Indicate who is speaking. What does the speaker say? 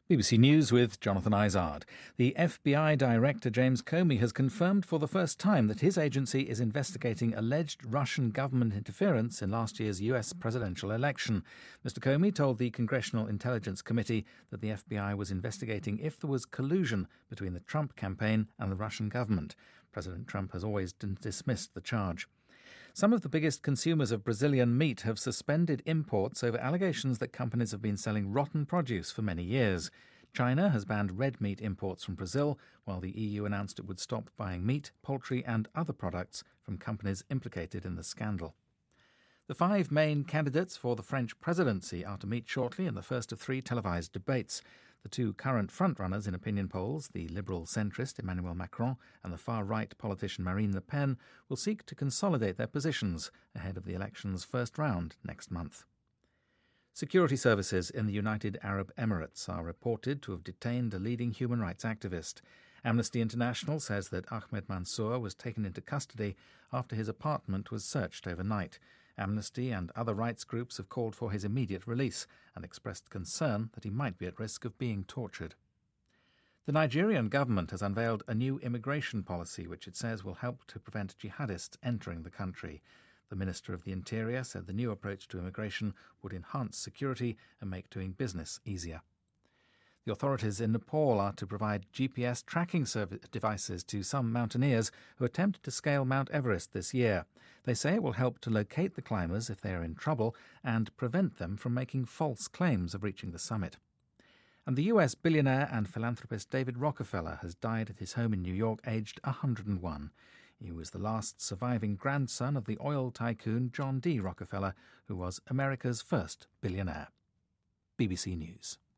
Speaker 1: BBC News with Jonathan Izard. The FBI Director James Comey has confirmed for the first time that his agency is investigating alleged Russian government interference in last year's US presidential election. Mr. Comey told the Congressional Intelligence Committee that the FBI was investigating if there was collusion between the Trump campaign and the Russian government. President Trump has always dismissed the charge. Some of the biggest consumers of Brazilian meat have suspended imports over allegations that companies have been selling rotten produce for many years. China has banned red meat imports from Brazil, while the EU announced it would stop buying meat, poultry and other products from companies implicated in the scandal. The 5 main candidates for the French presidency are to meet shortly in the first of 3 televised debates. The 2 current frontrunners in opinion polls, the liberal centrist Emmanuel Macron and the far-right politician Marine Le Pen, will seek to consolidate their positions ahead of the election's first round next month. Security services in the United Arab Emirates are reported to have detained a leading human rights activist. Amnesty International says that Ahmed Mansour was taken into custody after his apartment was searched overnight. Amnesty and other rights groups have called for his immediate release and expressed concern that he might be at risk of being tortured. The Nigerian government has unveiled a new immigration policy which it says will help to prevent jihadists entering the country. The Minister of the Interior said the new approach to immigration would enhance security and make doing business easier. The authorities in Nepal are to provide GPS tracking devices to some mountaineers who attempted to scale Mount Everest this year. They say it will help to locate the climbers if they are in trouble and prevent them from making false claims of reaching the summit. And the US billionaire and philanthropist David Rockefeller has died at his home in New York, aged 101. He was the last surviving grandson of the oil tycoon John D. Rockefeller, who was America's first billionaire. BBC News.